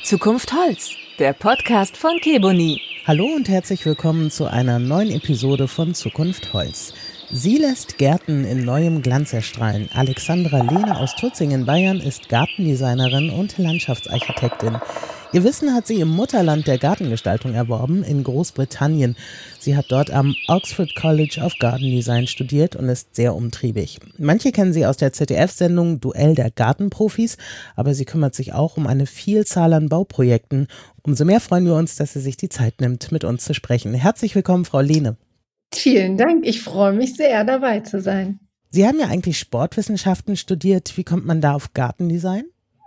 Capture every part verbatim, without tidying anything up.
Zukunft Holz, der Podcast von Keboni. Hallo und herzlich willkommen zu einer neuen Episode von Zukunft Holz. Sie lässt Gärten in neuem Glanz erstrahlen. Alexandra Lehne aus Tutzing in Bayern ist Gartendesignerin und Landschaftsarchitektin. Ihr Wissen hat sie im Mutterland der Gartengestaltung erworben, in Großbritannien. Sie hat dort am Oxford College of Garden Design studiert und ist sehr umtriebig. Manche kennen sie aus der Z D F-Sendung Duell der Gartenprofis, aber sie kümmert sich auch um eine Vielzahl an Bauprojekten. Umso mehr freuen wir uns, dass sie sich die Zeit nimmt, mit uns zu sprechen. Herzlich willkommen, Frau Lehne. Vielen Dank, ich freue mich sehr, dabei zu sein. Sie haben ja eigentlich Sportwissenschaften studiert. Wie kommt man da auf Gartendesign?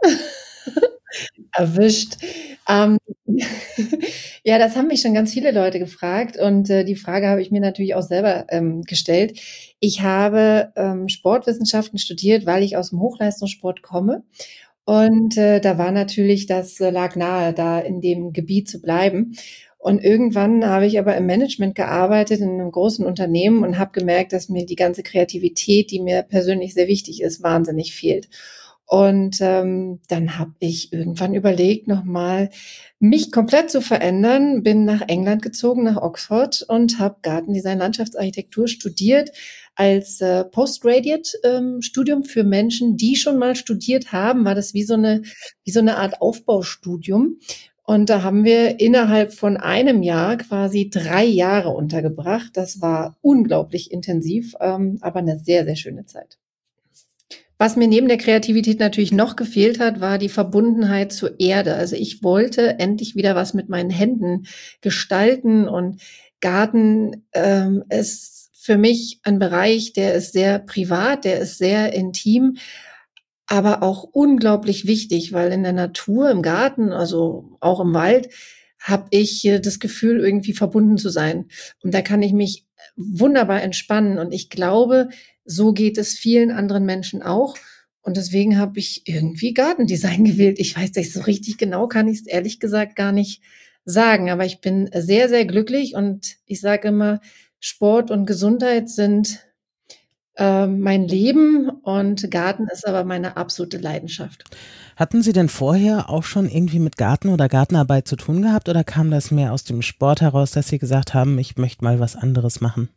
Erwischt. Ähm, ja, das haben mich schon ganz viele Leute gefragt und äh, die Frage habe ich mir natürlich auch selber ähm, gestellt. Ich habe ähm, Sportwissenschaften studiert, weil ich aus dem Hochleistungssport komme und äh, da war natürlich, das äh, lag nahe, da in dem Gebiet zu bleiben. Und irgendwann habe ich aber im Management gearbeitet in einem großen Unternehmen und habe gemerkt, dass mir die ganze Kreativität, die mir persönlich sehr wichtig ist, wahnsinnig fehlt. Und ähm, dann habe ich irgendwann überlegt, nochmal mich komplett zu verändern, bin nach England gezogen, nach Oxford und habe Gartendesign, Landschaftsarchitektur studiert als äh, Postgraduate-Studium ähm, für Menschen, die schon mal studiert haben, war das wie so eine wie so eine Art Aufbaustudium. Und da haben wir innerhalb von einem Jahr quasi drei Jahre untergebracht. Das war unglaublich intensiv, ähm, aber eine sehr, sehr schöne Zeit. Was mir neben der Kreativität natürlich noch gefehlt hat, war die Verbundenheit zur Erde. Also ich wollte endlich wieder was mit meinen Händen gestalten und Garten ähm, ist für mich ein Bereich, der ist sehr privat, der ist sehr intim, aber auch unglaublich wichtig, weil in der Natur, im Garten, also auch im Wald, habe ich das Gefühl, irgendwie verbunden zu sein. Und da kann ich mich wunderbar entspannen. Und ich glaube, so geht es vielen anderen Menschen auch. Und deswegen habe ich irgendwie Gartendesign gewählt. Ich weiß nicht, so richtig genau kann ich es ehrlich gesagt gar nicht sagen. Aber ich bin sehr, sehr glücklich. Und ich sage immer, Sport und Gesundheit sind äh, mein Leben. Und Garten ist aber meine absolute Leidenschaft. Hatten Sie denn vorher auch schon irgendwie mit Garten oder Gartenarbeit zu tun gehabt? Oder kam das mehr aus dem Sport heraus, dass Sie gesagt haben, ich möchte mal was anderes machen?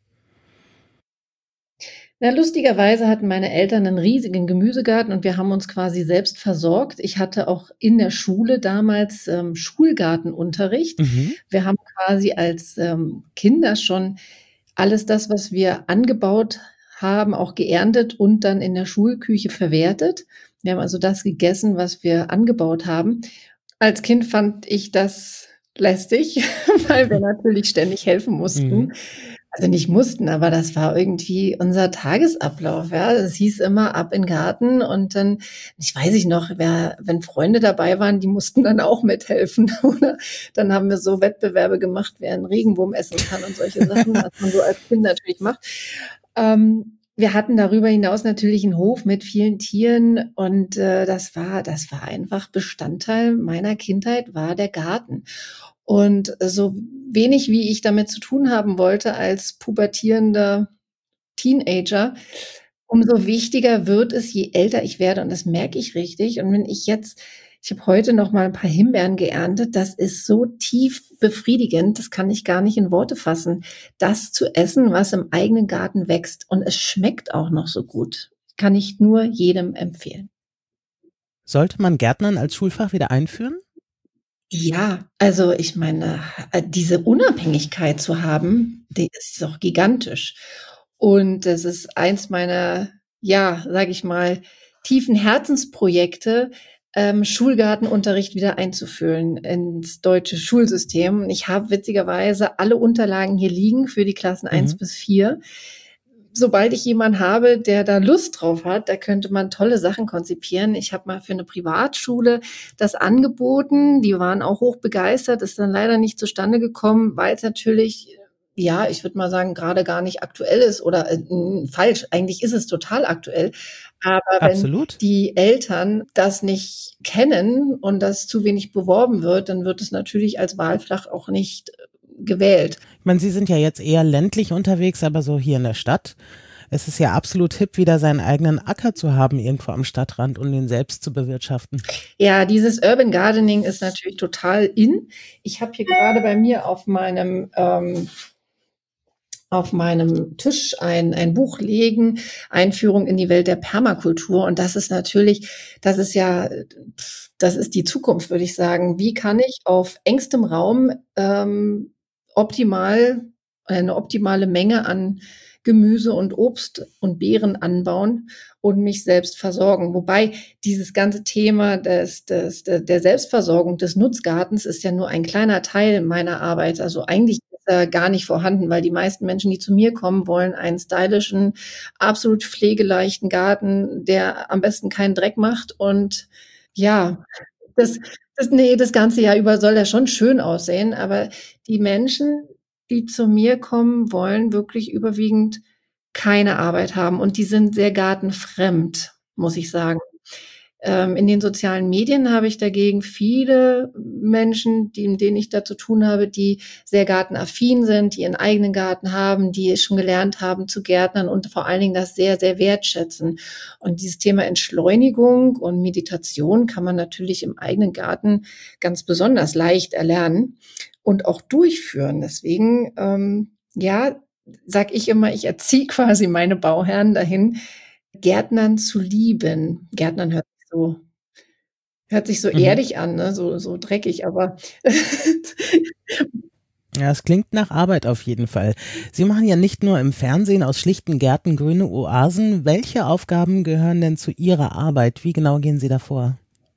Na, lustigerweise hatten meine Eltern einen riesigen Gemüsegarten und wir haben uns quasi selbst versorgt. Ich hatte auch in der Schule damals ähm, Schulgartenunterricht. Mhm. Wir haben quasi als ähm, Kinder schon alles das, was wir angebaut haben, auch geerntet und dann in der Schulküche verwertet. Wir haben also das gegessen, was wir angebaut haben. Als Kind fand ich das lästig, weil wir natürlich ständig helfen mussten. Mhm. Also nicht mussten, aber das war irgendwie unser Tagesablauf, ja. Es hieß immer ab in den Garten und dann, ich weiß ich noch, wer, wenn Freunde dabei waren, die mussten dann auch mithelfen, oder? Dann haben wir so Wettbewerbe gemacht, wer einen Regenwurm essen kann und solche Sachen, was man so als Kind natürlich macht. Ähm, wir hatten darüber hinaus natürlich einen Hof mit vielen Tieren und äh, das war, das war einfach Bestandteil meiner Kindheit, war der Garten. Und so wenig, wie ich damit zu tun haben wollte als pubertierender Teenager, umso wichtiger wird es, je älter ich werde. Und das merke ich richtig. Und wenn ich jetzt, ich habe heute noch mal ein paar Himbeeren geerntet, das ist so tief befriedigend, das kann ich gar nicht in Worte fassen, das zu essen, was im eigenen Garten wächst. Und es schmeckt auch noch so gut. Kann ich nur jedem empfehlen. Sollte man Gärtnern als Schulfach wieder einführen? Ja, also ich meine, äh, diese Unabhängigkeit zu haben, die ist doch gigantisch. Und das ist eins meiner, ja, sage ich mal, tiefen Herzensprojekte, ähm, Schulgartenunterricht wieder einzuführen ins deutsche Schulsystem. Ich habe witzigerweise alle Unterlagen hier liegen für die Klassen eins Mhm. bis vier. Sobald ich jemanden habe, der da Lust drauf hat, da könnte man tolle Sachen konzipieren. Ich habe mal für eine Privatschule das angeboten. Die waren auch hoch begeistert, ist dann leider nicht zustande gekommen, weil es natürlich, ja, ich würde mal sagen, gerade gar nicht aktuell ist oder äh, falsch. Eigentlich ist es total aktuell. Aber wenn Absolut. die Eltern das nicht kennen und das zu wenig beworben wird, dann wird es natürlich als Wahlfach auch nicht gewählt. Ich meine, Sie sind ja jetzt eher ländlich unterwegs, aber so hier in der Stadt. Es ist ja absolut hip, wieder seinen eigenen Acker zu haben, irgendwo am Stadtrand und den selbst zu bewirtschaften. Ja, dieses Urban Gardening ist natürlich total in. Ich habe hier gerade bei mir auf meinem ähm, auf meinem Tisch ein, ein Buch liegen, Einführung in die Welt der Permakultur. Und das ist natürlich, das ist ja, das ist die Zukunft, würde ich sagen. Wie kann ich auf engstem Raum ähm, optimal, eine optimale Menge an Gemüse und Obst und Beeren anbauen und mich selbst versorgen. Wobei dieses ganze Thema des, des, der Selbstversorgung des Nutzgartens ist ja nur ein kleiner Teil meiner Arbeit. Also eigentlich ist er gar nicht vorhanden, weil die meisten Menschen, die zu mir kommen, wollen einen stylischen, absolut pflegeleichten Garten, der am besten keinen Dreck macht. Und ja, das, das, nee, das ganze Jahr über soll er schon schön aussehen, aber die Menschen, die zu mir kommen, wollen wirklich überwiegend keine Arbeit haben und die sind sehr gartenfremd, muss ich sagen. Ähm, in den sozialen Medien habe ich dagegen viele Menschen, die, mit denen ich da zu tun habe, die sehr gartenaffin sind, die ihren eigenen Garten haben, die schon gelernt haben zu gärtnern und vor allen Dingen das sehr, sehr wertschätzen. Und dieses Thema Entschleunigung und Meditation kann man natürlich im eigenen Garten ganz besonders leicht erlernen und auch durchführen. Deswegen, ähm, ja, sag ich immer, ich erziehe quasi meine Bauherren dahin, Gärtnern zu lieben. Gärtnern hört sich so, hört sich so Mhm. erdig an, ne? so, so dreckig, aber Ja, es klingt nach Arbeit auf jeden Fall. Sie machen ja nicht nur im Fernsehen aus schlichten Gärten grüne Oasen. Welche Aufgaben gehören denn zu Ihrer Arbeit? Wie genau gehen Sie da vor?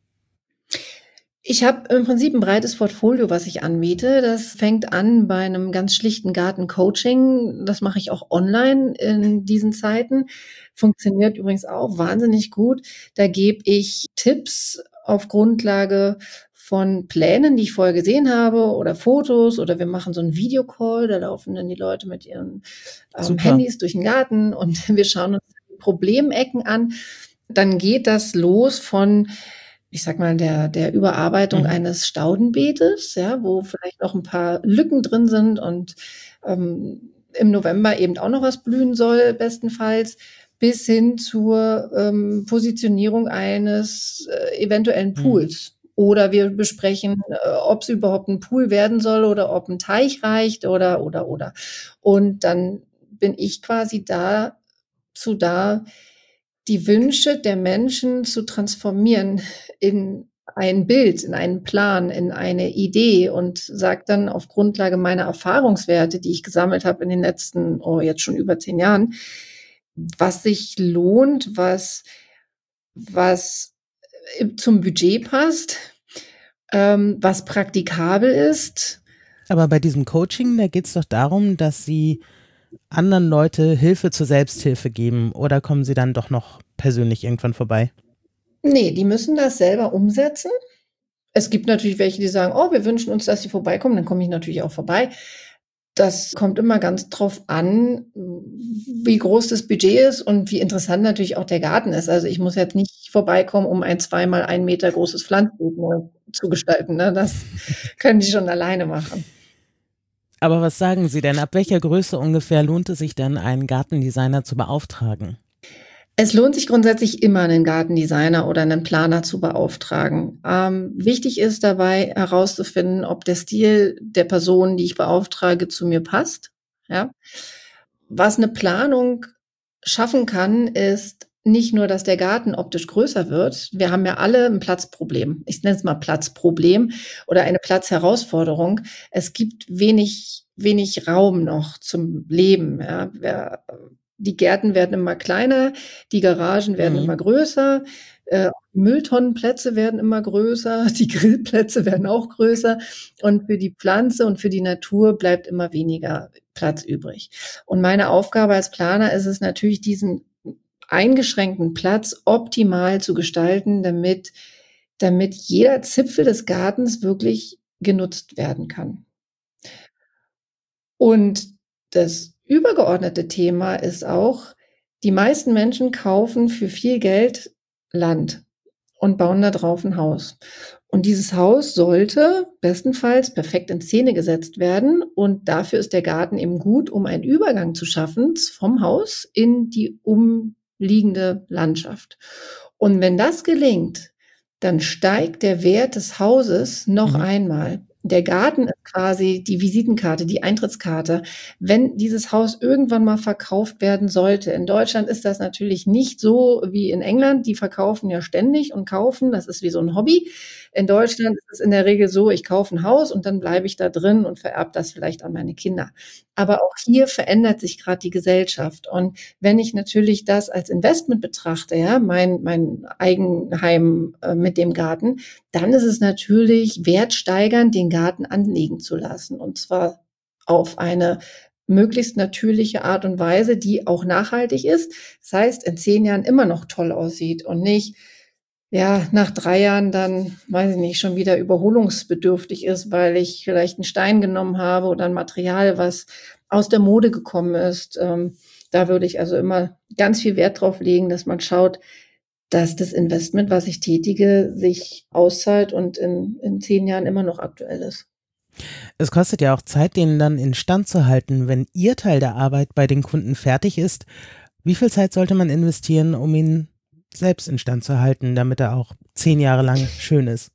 ich habe im Prinzip ein breites Portfolio, was ich anbiete. Das fängt an bei einem ganz schlichten Gartencoaching. Das mache ich auch online in diesen Zeiten. Funktioniert übrigens auch wahnsinnig gut. Da gebe ich Tipps auf Grundlage von Plänen, die ich vorher gesehen habe oder Fotos oder wir machen so einen Videocall. Da laufen dann die Leute mit ihren ähm, Super. Handys durch den Garten und wir schauen uns die Problemecken an. Dann geht das los von ich sag mal, der, der Überarbeitung Mhm. eines Staudenbeetes, ja, wo vielleicht noch ein paar Lücken drin sind und ähm, im November eben auch noch was blühen soll, bestenfalls, bis hin zur ähm, Positionierung eines äh, eventuellen Mhm. Pools. Oder wir besprechen, äh, ob es überhaupt ein Pool werden soll oder ob ein Teich reicht oder, oder, oder. Und dann bin ich quasi dazu da, die Wünsche der Menschen zu transformieren in ein Bild, in einen Plan, in eine Idee und sage dann auf Grundlage meiner Erfahrungswerte, die ich gesammelt habe in den letzten, oh, jetzt schon über zehn Jahren, was sich lohnt, was, was äh, zum Budget passt, ähm, was praktikabel ist. Aber bei diesem Coaching, da geht es doch darum, dass Sie anderen Leute Hilfe zur Selbsthilfe geben, oder kommen Sie dann doch noch persönlich irgendwann vorbei? Nee, die müssen das selber umsetzen. Es gibt natürlich welche, die sagen, oh, wir wünschen uns, dass sie vorbeikommen, dann komme ich natürlich auch vorbei. Das kommt immer ganz drauf an, wie groß das Budget ist und wie interessant natürlich auch der Garten ist. Also ich muss jetzt nicht vorbeikommen, um ein zweimal ein Meter großes Pflanzenbeet neu zu gestalten. Ne? Das können die schon alleine machen. Aber was sagen Sie denn? Ab welcher Größe ungefähr lohnt es sich denn, einen Gartendesigner zu beauftragen? Es lohnt sich grundsätzlich immer, einen Gartendesigner oder einen Planer zu beauftragen. Ähm, wichtig ist dabei herauszufinden, ob der Stil der Person, die ich beauftrage, zu mir passt. Ja? Was eine Planung schaffen kann, ist nicht nur, dass der Garten optisch größer wird. Wir haben ja alle ein Platzproblem. Ich nenne es mal Platzproblem oder eine Platzherausforderung. Es gibt wenig, wenig Raum noch zum Leben. Ja. Wir, die Gärten werden immer kleiner, die Garagen werden Mhm. immer größer, äh, Mülltonnenplätze werden immer größer, die Grillplätze werden auch größer und für die Pflanze und für die Natur bleibt immer weniger Platz übrig. Und meine Aufgabe als Planer ist es natürlich, diesen eingeschränkten Platz optimal zu gestalten, damit, damit jeder Zipfel des Gartens wirklich genutzt werden kann. Und das übergeordnete Thema ist auch, die meisten Menschen kaufen für viel Geld Land und bauen da drauf ein Haus. Und dieses Haus sollte bestenfalls perfekt in Szene gesetzt werden. Und dafür ist der Garten eben gut, um einen Übergang zu schaffen vom Haus in die umliegende Landschaft. Und wenn das gelingt, dann steigt der Wert des Hauses noch Mhm. einmal. Der Garten ist quasi die Visitenkarte, die Eintrittskarte. Wenn dieses Haus irgendwann mal verkauft werden sollte, in Deutschland ist das natürlich nicht so wie in England, die verkaufen ja ständig und kaufen, das ist wie so ein Hobby. In Deutschland ist es in der Regel so, ich kaufe ein Haus und dann bleibe ich da drin und vererbe das vielleicht an meine Kinder. Aber auch hier verändert sich gerade die Gesellschaft. Und wenn ich natürlich das als Investment betrachte, ja, mein, mein Eigenheim äh, mit dem Garten, dann ist es natürlich wertsteigernd, den Garten anlegen zu lassen. Und zwar auf eine möglichst natürliche Art und Weise, die auch nachhaltig ist. Das heißt, in zehn Jahren immer noch toll aussieht und nicht, ja, nach drei Jahren dann, weiß ich nicht, schon wieder überholungsbedürftig ist, weil ich vielleicht einen Stein genommen habe oder ein Material, was aus der Mode gekommen ist. Ähm, da würde ich also immer ganz viel Wert drauf legen, dass man schaut, dass das Investment, was ich tätige, sich auszahlt und in, in zehn Jahren immer noch aktuell ist. Es kostet ja auch Zeit, den dann instand zu halten. Wenn Ihr Teil der Arbeit bei den Kunden fertig ist, wie viel Zeit sollte man investieren, um ihn selbst instand zu halten, damit er auch zehn Jahre lang schön ist?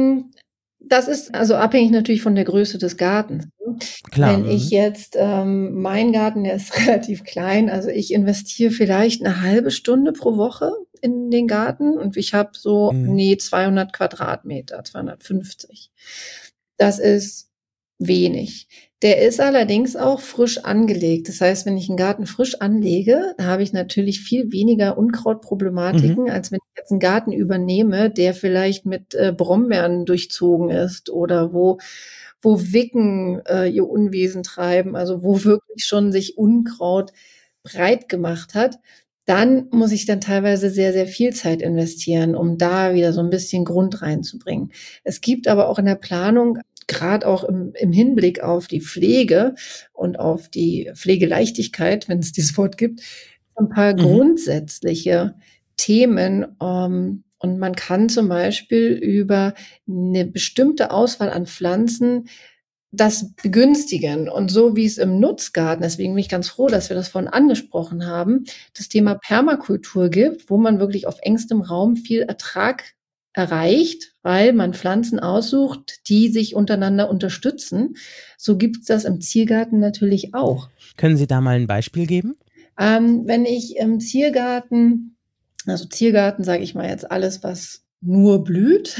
Das ist also abhängig natürlich von der Größe des Gartens. Klar. Wenn ich jetzt, ähm, mein Garten, der ist relativ klein, also ich investiere vielleicht eine halbe Stunde pro Woche in den Garten und ich habe so, Mhm. nee, zweihundert Quadratmeter, zweihundertfünfzig. Das ist wenig. Der ist allerdings auch frisch angelegt. Das heißt, wenn ich einen Garten frisch anlege, da habe ich natürlich viel weniger Unkrautproblematiken, als wenn ich jetzt einen Garten übernehme, der vielleicht mit äh, Brombeeren durchzogen ist oder wo wo Wicken äh, ihr Unwesen treiben, also wo wirklich schon sich Unkraut breit gemacht hat. Dann muss ich dann teilweise sehr, sehr viel Zeit investieren, um da wieder so ein bisschen Grund reinzubringen. Es gibt aber auch in der Planung, gerade auch im, im Hinblick auf die Pflege und auf die Pflegeleichtigkeit, wenn es dieses Wort gibt, ein paar Mhm. grundsätzliche Themen. Ähm, und man kann zum Beispiel über eine bestimmte Auswahl an Pflanzen das begünstigen. Und so wie es im Nutzgarten, deswegen bin ich ganz froh, dass wir das vorhin angesprochen haben, das Thema Permakultur gibt, wo man wirklich auf engstem Raum viel Ertrag erreicht, weil man Pflanzen aussucht, die sich untereinander unterstützen. So gibt es das im Ziergarten natürlich auch. Können Sie da mal ein Beispiel geben? Ähm, wenn ich im Ziergarten, also Ziergarten sage ich mal jetzt alles, was nur blüht,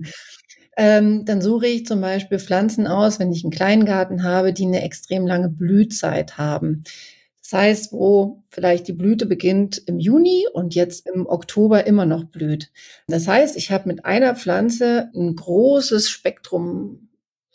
ähm, dann suche ich zum Beispiel Pflanzen aus, wenn ich einen kleinen Garten habe, die eine extrem lange Blühzeit haben. Das heißt, wo vielleicht die Blüte beginnt im Juni und jetzt im Oktober immer noch blüht. Das heißt, ich habe mit einer Pflanze ein großes Spektrum,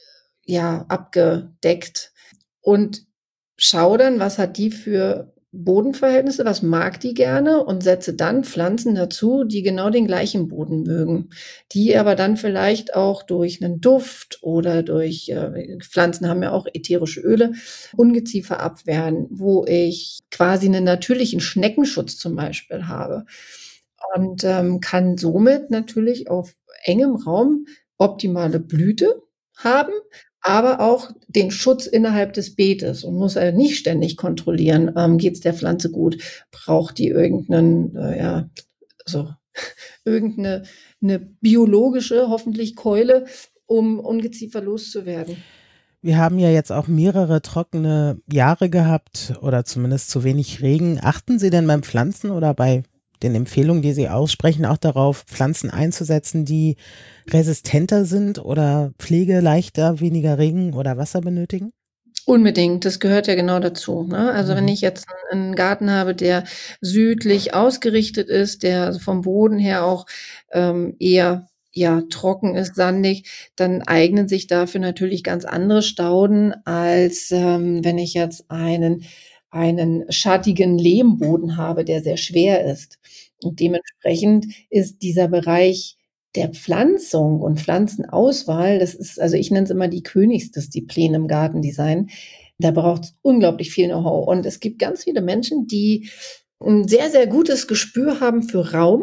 ja, abgedeckt und schaue dann, was hat die für Bodenverhältnisse, was mag die gerne und setze dann Pflanzen dazu, die genau den gleichen Boden mögen, die aber dann vielleicht auch durch einen Duft oder durch, äh, Pflanzen haben ja auch ätherische Öle, Ungeziefer abwehren, wo ich quasi einen natürlichen Schneckenschutz zum Beispiel habe und ähm, kann somit natürlich auf engem Raum optimale Blüte haben, aber auch den Schutz innerhalb des Beetes und muss halt nicht ständig kontrollieren, ähm, geht es der Pflanze gut, braucht die irgendeinen, äh, ja, so irgendeine eine biologische, hoffentlich Keule, um Ungeziefer loszuwerden. Wir haben ja jetzt auch mehrere trockene Jahre gehabt oder zumindest zu wenig Regen. Achten Sie denn beim Pflanzen oder bei den Empfehlungen, die Sie aussprechen, auch darauf, Pflanzen einzusetzen, die resistenter sind oder pflegeleichter, weniger Regen oder Wasser benötigen? Unbedingt, das gehört ja genau dazu, ne? Also, wenn Mhm. ich jetzt einen Garten habe, der südlich ausgerichtet ist, der also vom Boden her auch, ähm, eher, ja, trocken ist, sandig, dann eignen sich dafür natürlich ganz andere Stauden, als, ähm, wenn ich jetzt einen einen schattigen Lehmboden habe, der sehr schwer ist. Und dementsprechend ist dieser Bereich der Pflanzung und Pflanzenauswahl, das ist, also ich nenne es immer die Königsdisziplin im Gartendesign. Da braucht es unglaublich viel Know-how. Und es gibt ganz viele Menschen, die ein sehr, sehr gutes Gespür haben für Raum,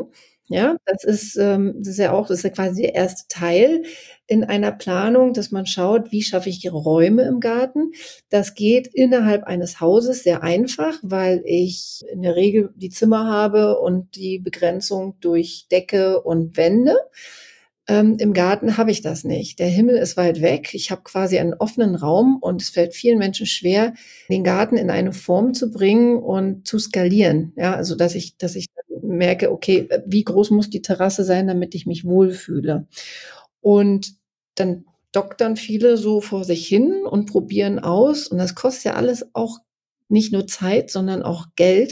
Ja, das ist, ähm das ist ja auch das ist ja quasi der erste Teil in einer Planung, dass man schaut, wie schaffe ich Räume im Garten. Das geht innerhalb eines Hauses sehr einfach, weil ich in der Regel die Zimmer habe und die Begrenzung durch Decke und Wände. Ähm, im Garten habe ich das nicht. Der Himmel ist weit weg. Ich habe quasi einen offenen Raum und es fällt vielen Menschen schwer, den Garten in eine Form zu bringen und zu skalieren. Ja, also dass ich dass ich dann merke, okay, äh, wie groß muss die Terrasse sein, damit ich mich wohlfühle? Und dann doktern viele so vor sich hin und probieren aus und das kostet ja alles auch nicht nur Zeit, sondern auch Geld.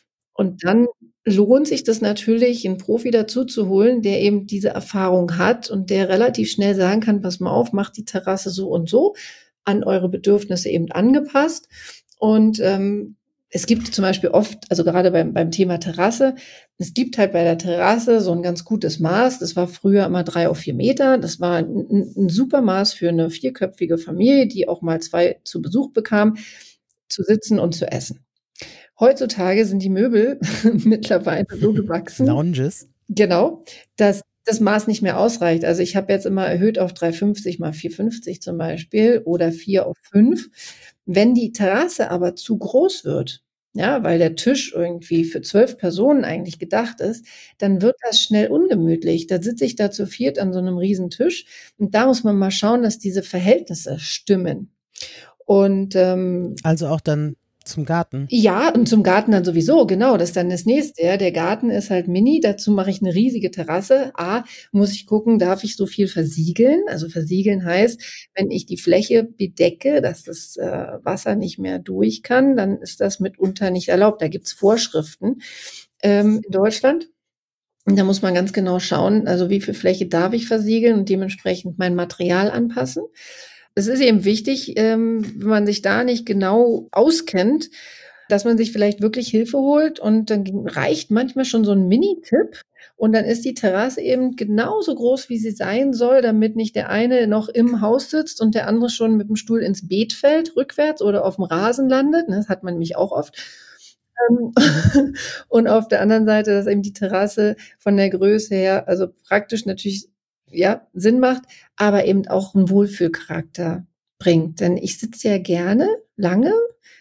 Und dann lohnt sich das natürlich, 'n Profi dazu zu holen, der eben diese Erfahrung hat und der relativ schnell sagen kann: „Pass mal auf, macht die Terrasse so und so, an eure Bedürfnisse eben angepasst.“ Und, ähm, es gibt zum Beispiel oft also gerade beim beim Thema Terrasse es gibt halt bei der Terrasse so 'n ganz gutes Maß. Das war früher immer drei auf vier Meter. Das war 'n 'n 'n super Maß für 'ne vierköpfige Familie, die auch mal zwei zu Besuch bekam, zu sitzen und zu essen. Heutzutage sind die Möbel mittlerweile so gewachsen Lounges? genau, dass das Maß nicht mehr ausreicht. Also, ich habe jetzt immer erhöht auf drei fünfzig mal vier fünfzig zum Beispiel oder vier auf fünf. Wenn die Terrasse aber zu groß wird, ja, weil der Tisch irgendwie für zwölf Personen eigentlich gedacht ist, dann wird das schnell ungemütlich. Da sitze ich da zu viert an so 'nem Riesentisch und da muss man mal schauen, dass diese Verhältnisse stimmen. Und, ähm Also auch dann zum Garten? Ja, und zum Garten dann sowieso, genau, das ist dann das Nächste, ja. Der Garten ist halt mini, dazu mache ich 'ne riesige Terrasse. A, muss ich gucken, darf ich so viel versiegeln? Also, versiegeln heißt, wenn ich die Fläche bedecke, dass das, äh, Wasser nicht mehr durch kann, dann ist das mitunter nicht erlaubt. Da gibt's Vorschriften, ähm, in Deutschland. Und da muss man ganz genau schauen, also wie viel Fläche darf ich versiegeln und dementsprechend mein Material anpassen. Es ist eben wichtig, ähm, wenn man sich da nicht genau auskennt, dass man sich vielleicht wirklich Hilfe holt und dann g reicht manchmal schon so 'n Minitipp und dann ist die Terrasse eben genauso groß, wie sie sein soll, damit nicht der eine noch im Haus sitzt und der andere schon mit'm Stuhl ins Beet fällt, rückwärts oder aufm Rasen landet, ne? Das hat man nämlich auch oft. Ähm, Mhm. und auf der anderen Seite, dass eben die Terrasse von der Größe her also praktisch natürlich, ja, Sinn macht, aber eben auch 'n Wohlfühlcharakter bringt. Denn ich sitze ja gerne lange,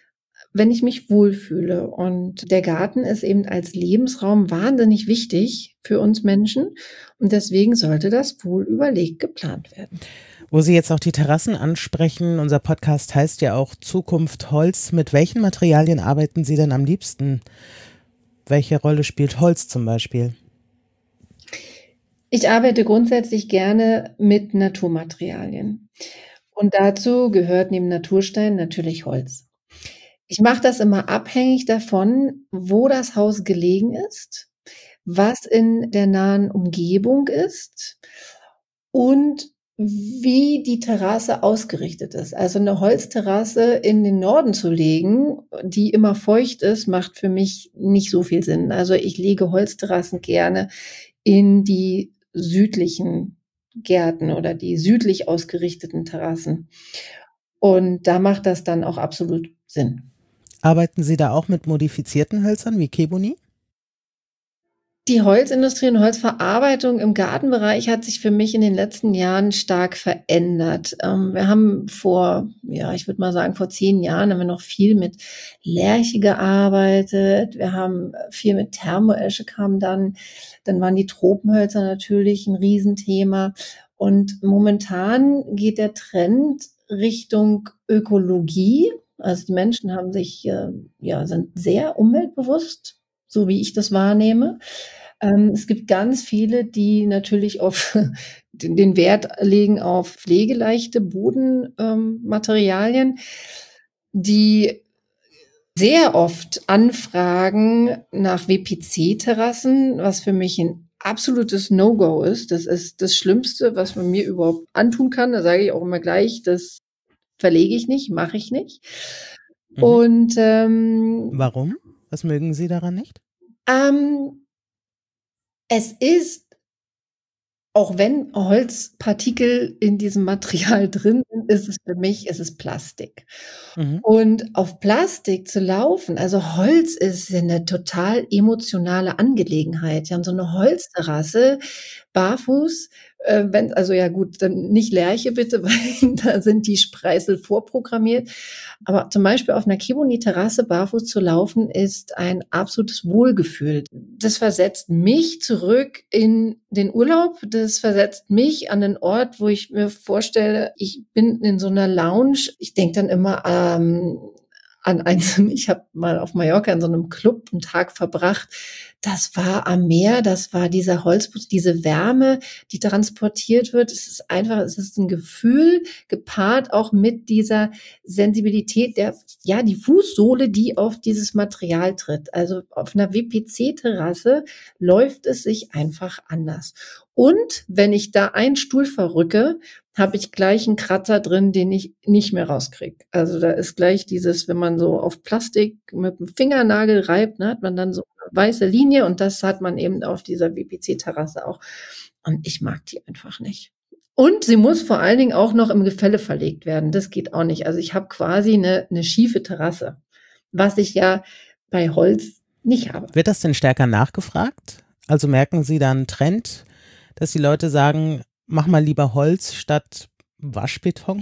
wenn ich mich wohlfühle. Und der Garten ist eben als Lebensraum wahnsinnig wichtig für uns Menschen und deswegen sollte das wohl überlegt geplant werden. Wo Sie jetzt auch die Terrassen ansprechen, unser Podcast heißt ja auch Zukunft Holz. Mit welchen Materialien arbeiten Sie denn am liebsten? Welche Rolle spielt Holz zum Beispiel? Ich arbeite grundsätzlich gerne mit Naturmaterialien. Und dazu gehört neben Naturstein natürlich Holz. Ich mache das immer abhängig davon, wo das Haus gelegen ist, was in der nahen Umgebung ist und wie die Terrasse ausgerichtet ist. Also 'ne Holzterrasse in den Norden zu legen, die immer feucht ist, macht für mich nicht so viel Sinn. Also, ich lege Holzterrassen gerne in die südlichen Gärten oder die südlich ausgerichteten Terrassen. Und da macht das dann auch absolut Sinn. Arbeiten Sie da auch mit modifizierten Hölzern wie Keboni? Die Holzindustrie und Holzverarbeitung im Gartenbereich hat sich für mich in den letzten Jahren stark verändert. Ähm, wir haben vor ja, ich würde mal sagen, vor zehn Jahren haben wir noch viel mit Lärche gearbeitet. Wir haben viel mit Thermoesche kam dann. Dann waren die Tropenhölzer natürlich 'n Riesenthema. Und momentan geht der Trend Richtung Ökologie. Also, die Menschen haben sich, äh ja, sind sehr umweltbewusst, so wie ich das wahrnehme. Ähm, es gibt ganz viele, die natürlich auf den den Wert legen auf pflegeleichte Boden ähm, Materialien, die sehr oft anfragen nach W P C-Terrassen, was für mich 'n absolutes No-Go ist. Das ist das Schlimmste, was man mir überhaupt antun kann. Da sage ich auch immer gleich, das verlege ich nicht, mache ich nicht. Mhm. Und, ähm Warum? Was mögen Sie daran nicht? Ähm es ist auch wenn Holzpartikel in diesem Material drin sind, ist es für mich ist es Plastik. Mhm. Und auf Plastik zu laufen, also Holz ist ja 'ne total emotionale Angelegenheit. Wir haben so 'ne Holzterrasse, barfuß, äh, wenn also ja gut, dann nicht Lerche bitte, weil da sind die Spreißel vorprogrammiert. Aber zum Beispiel auf 'ner Kibuni-Terrasse barfuß zu laufen, ist ein absolutes Wohlgefühl. Das versetzt mich zurück in den Urlaub. Das versetzt mich an 'nen Ort, wo ich mir vorstelle, ich bin in so 'ner Lounge. Ich denke dann immer, ähm, an eins ich habe mal auf Mallorca in so 'nem Club 'n Tag verbracht. Das war am Meer, das war dieser Holzputz, diese Wärme, die transportiert wird. Es ist einfach es ist 'n Gefühl, gepaart auch mit dieser Sensibilität der ja, die Fußsohle, die auf dieses Material tritt. Also, auf 'ner W P C-Terrasse läuft es sich einfach anders. Und wenn ich da einen Stuhl verrücke, habe ich gleich 'n Kratzer drin, den ich nicht mehr rauskriege. Also, da ist gleich dieses wenn man so auf Plastik mit'm Fingernagel reibt, ne, hat man dann so 'ne weiße Linie und das hat man eben auf dieser W P C-Terrasse auch. Und ich mag die einfach nicht. Und sie muss vor allen Dingen auch noch im Gefälle verlegt werden. Das geht auch nicht. Also, ich habe quasi 'ne 'ne schiefe Terrasse, was ich ja bei Holz nicht habe. Wird das denn stärker nachgefragt? Also, merken Sie da 'n Trend, dass die Leute sagen: „Mach mal lieber Holz statt Waschbeton?“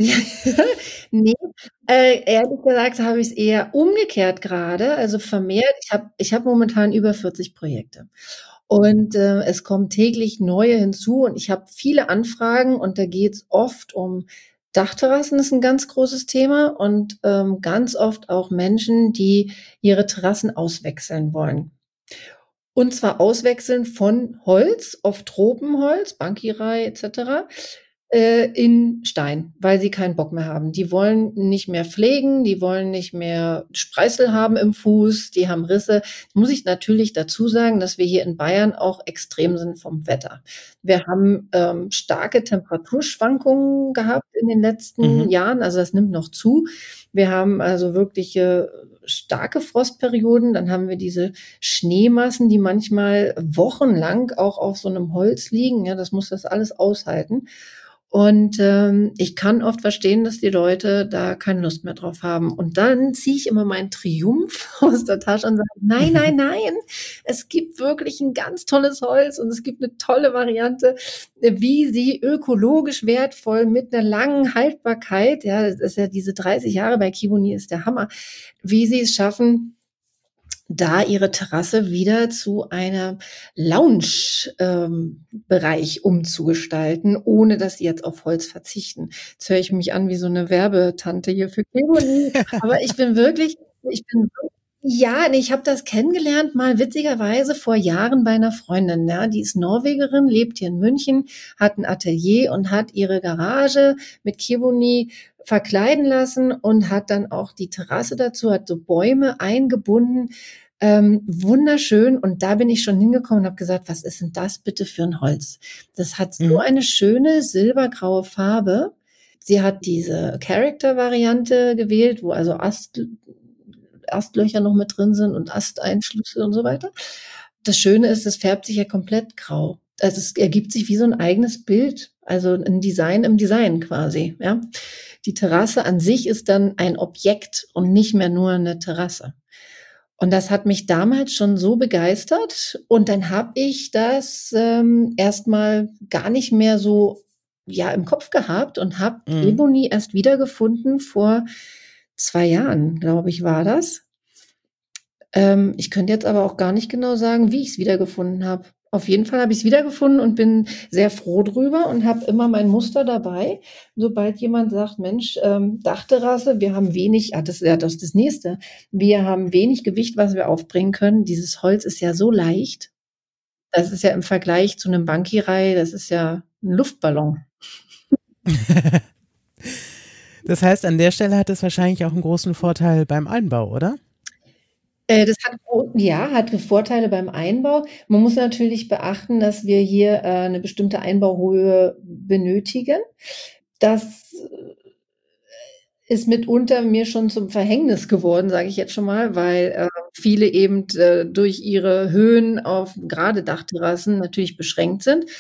Ne, äh, ehrlich gesagt habe ich's eher umgekehrt grade, also vermehrt. Ich habe ich habe momentan über vierzig Projekte. Und, äh, es kommen täglich neue hinzu und ich habe viele Anfragen und da geht's oft um Dachterrassen ist 'n ganz großes Thema und, ähm, ganz oft auch Menschen, die ihre Terrassen auswechseln wollen. Und zwar auswechseln von Holz, oft Tropenholz, Bankirai et cetera, äh, in Stein, weil sie keinen Bock mehr haben. Die wollen nicht mehr pflegen, die wollen nicht mehr Spreißel haben im Fuß, die haben Risse. Muss ich natürlich dazu sagen, dass wir hier in Bayern auch extrem sind vom Wetter. Wir haben, ähm, starke Temperaturschwankungen gehabt in den letzten Mhm. Jahren, also das nimmt noch zu. Wir haben also wirkliche starke Frostperioden, dann haben wir diese Schneemassen, die manchmal wochenlang auch auf so 'nem Holz liegen, ja, das muss das alles aushalten. Und, ähm, ich kann oft verstehen, dass die Leute da keine Lust mehr drauf haben. Und dann ziehe ich immer meinen Triumph aus der Tasche und sage: „Nein, nein, nein, es gibt wirklich 'n ganz tolles Holz und es gibt 'ne tolle Variante, wie sie ökologisch wertvoll mit 'ner langen Haltbarkeit“ ja, das ist ja diese dreißig Jahre bei Kibuni ist der Hammer, wie sie es schaffen, da ihre Terrasse wieder zu einer Lounge ähm, Bereich umzugestalten, ohne dass sie jetzt auf Holz verzichten. Jetzt höre ich mich an wie so 'ne Werbetante hier für Kibuni, aber ich bin wirklich ich bin wirk ja, ne, ich habe das kennengelernt mal witzigerweise vor Jahren bei 'ner Freundin, ja. Die ist Norwegerin, lebt hier in München, hat 'n Atelier und hat ihre Garage mit Kibuni verkleiden lassen und hat dann auch die Terrasse dazu hat so Bäume eingebunden. Ähm, wunderschön und da bin ich schon hingekommen und habe gesagt: „Was ist denn das bitte für 'n Holz?“ Das hat so Mhm. eine schöne silbergraue Farbe. Sie hat diese Character-Variante gewählt, wo also Ast Astlöcher noch mit drin sind und Asteinschlüsse und so weiter. Das Schöne ist, es färbt sich ja komplett grau. Also, es ergibt sich wie so 'n eigenes Bild, also 'n Design im Design quasi, ja? Die Terrasse an sich ist dann ein Objekt und nicht mehr nur 'ne Terrasse. Und das hat mich damals schon so begeistert und dann habe ich das, ähm, erst mal gar nicht mehr so, ja, im Kopf gehabt und habe Mhm. Kibuni erst wiedergefunden vor zwei Jahren, glaube ich, war das. Ähm, ich könnte jetzt aber auch gar nicht genau sagen, wie ich's wiedergefunden habe. Auf jeden Fall habe ich's wiedergefunden und bin sehr froh drüber und habe immer mein Muster dabei. Sobald jemand sagt: „Mensch, ähm, Dachterrasse, wir haben wenig“ ah, das ist ja das das Nächste. „Wir haben wenig Gewicht, was wir aufbringen können.“ Dieses Holz ist ja so leicht. Das ist ja im Vergleich zu 'nem Bankirai das ist ja 'n Luftballon. Das heißt, an der Stelle hat es wahrscheinlich auch 'n großen Vorteil beim Einbau, oder? Äh, das hat gro ja, hatte Vorteile beim Einbau. Man muss natürlich beachten, dass wir hier, äh, 'ne bestimmte Einbauhöhe benötigen. Das, äh, ist mitunter mir schon zum Verhängnis geworden, sage ich jetzt schon mal, weil, äh, viele eben, äh, durch ihre Höhen auf grade Dachterrassen natürlich beschränkt sind.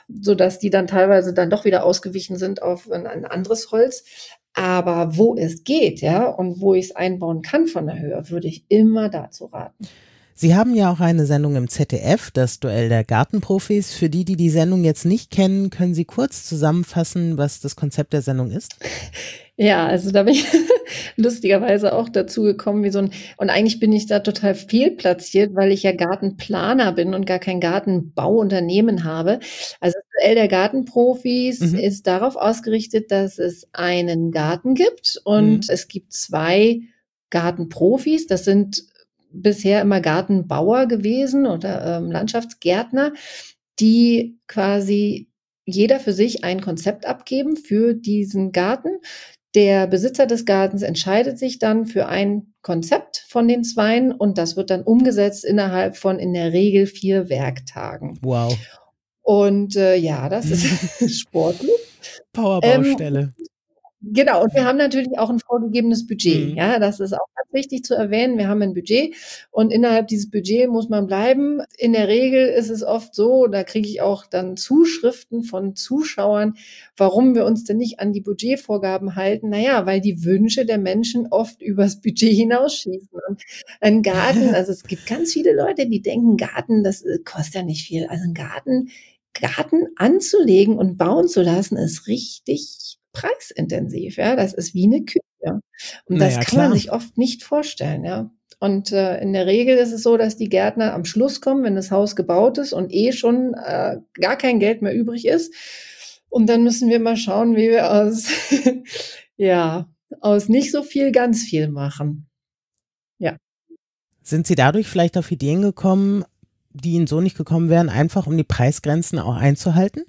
sodass die dann teilweise dann doch wieder ausgewichen sind auf ein, ein anderes Holz. Aber wo es geht, ja, und wo ich es einbauen kann von der Höhe, würde ich immer dazu raten. Sie haben ja auch eine Sendung im Z D F, das Duell der Gartenprofis. Für die, die die Sendung jetzt nicht kennen, können Sie kurz zusammenfassen, was das Konzept der Sendung ist? Ja, also da bin ich lustigerweise auch dazu gekommen, wie so ein, und eigentlich bin ich da total fehlplatziert, weil ich ja Gartenplaner bin und gar kein Gartenbauunternehmen habe. Also das Duell der Gartenprofis Mhm. ist darauf ausgerichtet, dass es einen Garten gibt und Mhm. es gibt zwei Gartenprofis. Das sind bisher immer Gartenbauer gewesen oder ähm, Landschaftsgärtner, die quasi jeder für sich ein Konzept abgeben für diesen Garten. Der Besitzer des Gartens entscheidet sich dann für ein Konzept von den Zweien und das wird dann umgesetzt innerhalb von in der Regel vier Werktagen. Wow. Und äh, ja, das ist sportlich. Powerbaustelle. Ähm, Genau, und wir haben natürlich auch ein vorgegebenes Budget. Mhm. Ja, das ist auch ganz wichtig zu erwähnen. Wir haben ein Budget und innerhalb dieses Budgets muss man bleiben. In der Regel ist es oft so, da kriege ich auch dann Zuschriften von Zuschauern, warum wir uns denn nicht an die Budgetvorgaben halten. Naja, weil die Wünsche der Menschen oft übers Budget hinausschießen. Und ein Garten, also es gibt ganz viele Leute, die denken, Garten, das äh, kostet ja nicht viel. Also ein Garten, Garten anzulegen und bauen zu lassen, ist richtig preisintensiv, ja. Das ist wie eine Küche. Und das Naja, kann man klar. sich oft nicht vorstellen, ja. Und äh, in der Regel ist es so, dass die Gärtner am Schluss kommen, wenn das Haus gebaut ist und eh schon äh, gar kein Geld mehr übrig ist. Und dann müssen wir mal schauen, wie wir aus, ja, aus nicht so viel ganz viel machen. Ja. Sind Sie dadurch vielleicht auf Ideen gekommen, die Ihnen so nicht gekommen wären, einfach um die Preisgrenzen auch einzuhalten?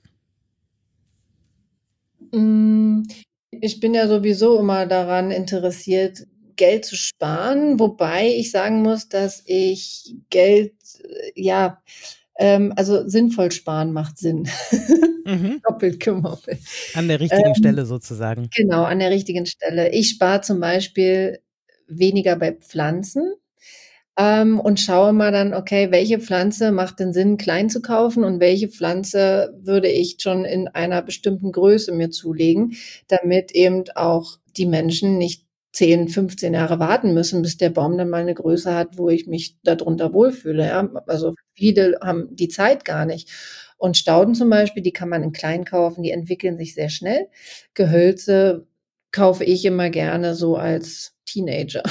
Mm, Ich bin ja sowieso immer daran interessiert, Geld zu sparen, wobei ich sagen muss, dass ich Geld, äh, ja, ähm, also sinnvoll sparen macht Sinn. Mhm. Doppelt gemoppelt. An der richtigen Ähm, Stelle sozusagen. genau, an der richtigen Stelle. Ich spare zum Beispiel weniger bei Pflanzen. Ähm, und schaue mal dann, okay, welche Pflanze macht denn Sinn, klein zu kaufen und welche Pflanze würde ich schon in einer bestimmten Größe mir zulegen, damit eben auch die Menschen nicht zehn, fünfzehn Jahre warten müssen, bis der Baum dann mal eine Größe hat, wo ich mich darunter wohlfühle. Ja? Also viele haben die Zeit gar nicht. Und Stauden zum Beispiel, die kann man in klein kaufen, die entwickeln sich sehr schnell. Gehölze kaufe ich immer gerne so als Teenager.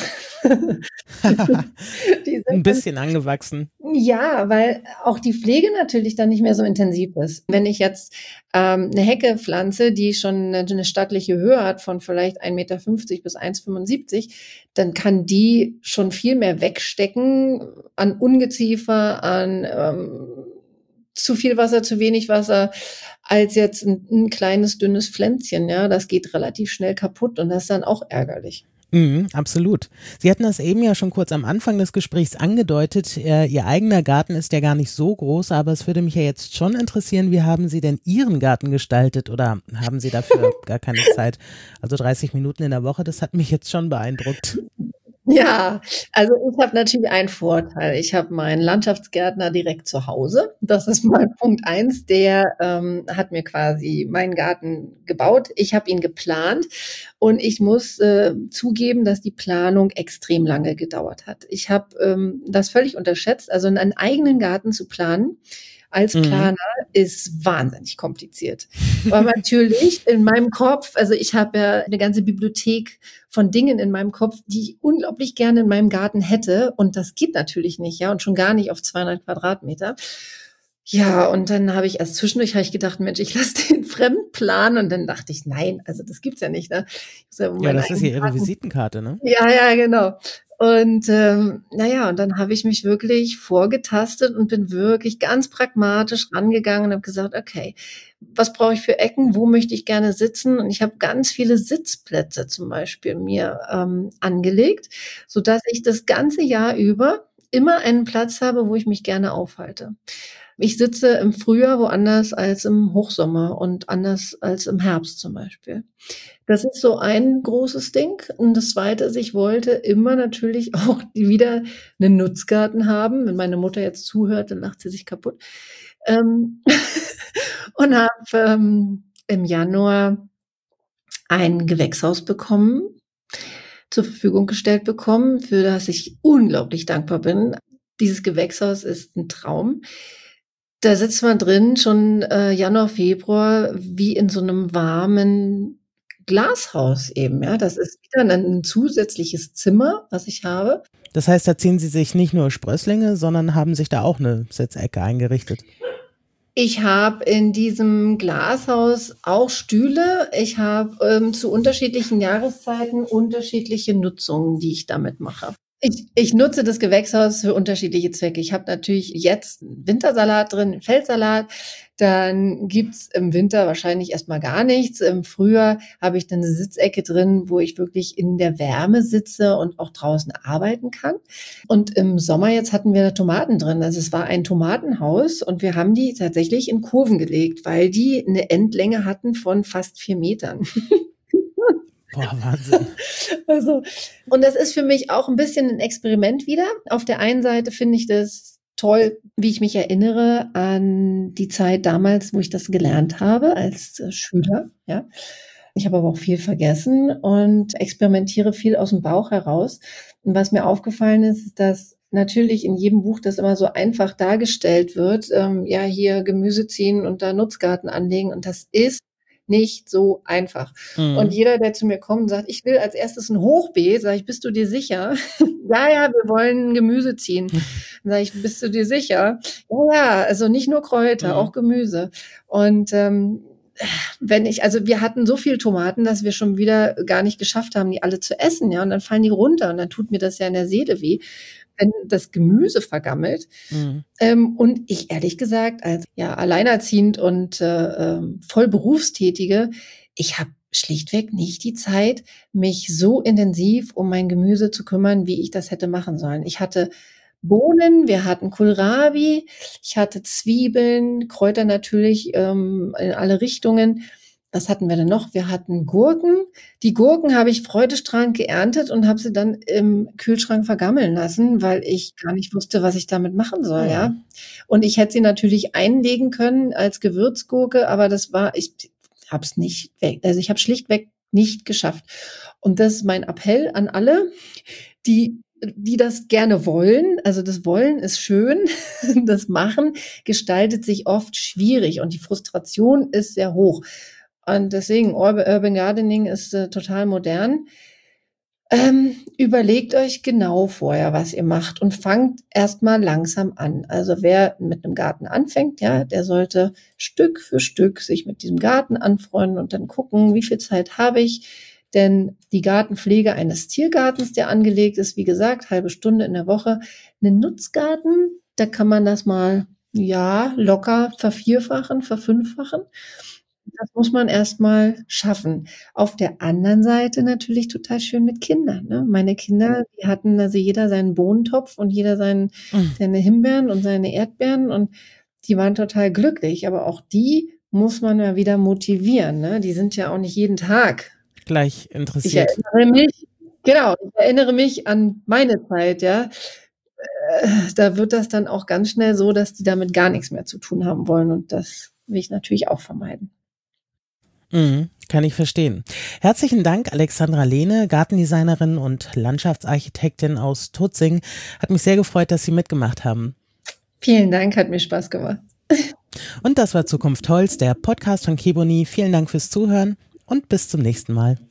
Die sind Ein dann, bisschen angewachsen. ja, weil auch die Pflege natürlich dann nicht mehr so intensiv ist. Wenn ich jetzt ähm, eine Hecke pflanze, die schon eine, eine stattliche Höhe hat von vielleicht ein Meter fünfzig bis eins Komma fünfundsiebzig, dann kann die schon viel mehr wegstecken an Ungeziefer, an ähm, zu viel Wasser, zu wenig Wasser, als jetzt ein, ein kleines, dünnes Pflänzchen. Ja, das geht relativ schnell kaputt und das ist dann auch ärgerlich. Mhm, absolut. Sie hatten das eben ja schon kurz am Anfang des Gesprächs angedeutet. Äh, Ihr eigener Garten ist ja gar nicht so groß, aber es würde mich ja jetzt schon interessieren, wie haben Sie denn Ihren Garten gestaltet oder haben Sie dafür gar keine Zeit? Also dreißig Minuten in der Woche, das hat mich jetzt schon beeindruckt. Ja, also ich habe natürlich einen Vorteil. Ich habe meinen Landschaftsgärtner direkt zu Hause. Das ist mal Punkt eins. Der ähm, hat mir quasi meinen Garten gebaut. Ich habe ihn geplant und ich muss äh, zugeben, dass die Planung extrem lange gedauert hat. Ich habe ähm, das völlig unterschätzt. Also einen eigenen Garten zu planen als Mhm. Planer ist wahnsinnig kompliziert. Aber natürlich in meinem Kopf, also ich habe ja eine ganze Bibliothek von Dingen in meinem Kopf, die ich unglaublich gerne in meinem Garten hätte. Und das geht natürlich nicht, ja, und schon gar nicht auf zweihundert Quadratmeter. Ja, und dann habe ich erst zwischendurch habe ich gedacht, Mensch, ich lasse den fremd planen. Und dann dachte ich, nein, also das gibt's ja nicht. Ne? Ich muss ja Ja, meinen das ist ja eigenen Ihre Garten. Visitenkarte, ne? Ja, ja, genau. Und ähm, naja, und dann habe ich mich wirklich vorgetastet und bin wirklich ganz pragmatisch rangegangen und habe gesagt, okay, was brauche ich für Ecken, wo möchte ich gerne sitzen? Und ich habe ganz viele Sitzplätze zum Beispiel mir ähm, angelegt, sodass ich das ganze Jahr über immer einen Platz habe, wo ich mich gerne aufhalte. Ich sitze im Frühjahr woanders als im Hochsommer und anders als im Herbst zum Beispiel. Das ist so ein großes Ding. Und das Zweite ist, ich wollte immer natürlich auch wieder einen Nutzgarten haben. Wenn meine Mutter jetzt zuhört, dann lacht sie sich kaputt. Ähm, und habe ähm, im Januar ein Gewächshaus bekommen, zur Verfügung gestellt bekommen, für das ich unglaublich dankbar bin. Dieses Gewächshaus ist ein Traum. Da sitzt man drin schon äh, Januar, Februar wie in so einem warmen Glashaus eben, ja. Das ist wieder ein, ein zusätzliches Zimmer, was ich habe. Das heißt, da ziehen Sie sich nicht nur Sprösslinge, sondern haben sich da auch eine Sitzecke eingerichtet. Ich habe in diesem Glashaus auch Stühle. Ich habe ähm, zu unterschiedlichen Jahreszeiten unterschiedliche Nutzungen, die ich damit mache. Ich, ich nutze das Gewächshaus für unterschiedliche Zwecke. Ich habe natürlich jetzt Wintersalat drin, Feldsalat. Dann gibt's im Winter wahrscheinlich erstmal gar nichts. Im Frühjahr habe ich dann eine Sitzecke drin, wo ich wirklich in der Wärme sitze und auch draußen arbeiten kann. Und im Sommer jetzt hatten wir Tomaten drin. Also es war ein Tomatenhaus und wir haben die tatsächlich in Kurven gelegt, weil die eine Endlänge hatten von fast vier Metern. Boah, Wahnsinn. Also, und das ist für mich auch ein bisschen ein Experiment wieder. Auf der einen Seite finde ich das toll, wie ich mich erinnere an die Zeit damals, wo ich das gelernt habe als äh, Schüler, ja. Ich habe aber auch viel vergessen und experimentiere viel aus dem Bauch heraus. Und was mir aufgefallen ist, ist, dass natürlich in jedem Buch das immer so einfach dargestellt wird, ähm, ja, hier Gemüse ziehen und da Nutzgarten anlegen. Und das ist nicht so einfach. Mhm. Und jeder, der zu mir kommt und sagt, ich will als erstes ein Hochbeet, sage ich, bist du dir sicher? Ja, ja, wir wollen Gemüse ziehen. Dann sage ich, bist du dir sicher? Ja, ja, also nicht nur Kräuter, Mhm. auch Gemüse. Und ähm, wenn ich, also wir hatten so viel Tomaten, dass wir schon wieder gar nicht geschafft haben, die alle zu essen, ja, und dann fallen die runter und dann tut mir das ja in der Seele weh, wenn das Gemüse vergammelt. Mhm. Ähm, und ich ehrlich gesagt, als ja alleinerziehend und äh, ähm, voll Berufstätige, ich habe schlichtweg nicht die Zeit, mich so intensiv um mein Gemüse zu kümmern, wie ich das hätte machen sollen. Ich hatte Bohnen, wir hatten Kohlrabi, ich hatte Zwiebeln, Kräuter natürlich ähm, in alle Richtungen. Was hatten wir denn noch? Wir hatten Gurken. Die Gurken habe ich freudestrahlend geerntet und habe sie dann im Kühlschrank vergammeln lassen, weil ich gar nicht wusste, was ich damit machen soll, Ja. ja. Und ich hätte sie natürlich einlegen können als Gewürzgurke, aber das war, ich habe es nicht weg, also ich habe schlichtweg nicht geschafft. Und das ist mein Appell an alle, die die das gerne wollen. Also das Wollen ist schön, das Machen gestaltet sich oft schwierig und die Frustration ist sehr hoch. Und deswegen, Urban Gardening ist äh, total modern. Ähm, überlegt euch genau vorher, was ihr macht und fangt erstmal langsam an. Also wer mit einem Garten anfängt, ja, der sollte Stück für Stück sich mit diesem Garten anfreunden und dann gucken, wie viel Zeit habe ich. Denn die Gartenpflege eines Tiergartens, der angelegt ist, wie gesagt, halbe Stunde in der Woche. Einen Nutzgarten, da kann man das mal, ja, locker vervierfachen, verfünffachen. Das muss man erstmal schaffen. Auf der anderen Seite natürlich total schön mit Kindern, ne? Meine Kinder, die hatten also jeder seinen Bohnentopf und jeder seinen, Mhm. seine Himbeeren und seine Erdbeeren und die waren total glücklich. Aber auch die muss man ja wieder motivieren, ne? Die sind ja auch nicht jeden Tag. Gleich Ich interessiert. erinnere mich, genau, ich erinnere mich an meine Zeit, ja. Äh, Da wird das dann auch ganz schnell so, dass die damit gar nichts mehr zu tun haben wollen und das will ich natürlich auch vermeiden. Mhm, kann ich verstehen. Herzlichen Dank, Alexandra Lehne, Gartendesignerin und Landschaftsarchitektin aus Tutzing. Hat mich sehr gefreut, dass Sie mitgemacht haben. Vielen Dank, hat mir Spaß gemacht. Und das war Zukunft Holz, der Podcast von Keboni. Vielen Dank fürs Zuhören und bis zum nächsten Mal.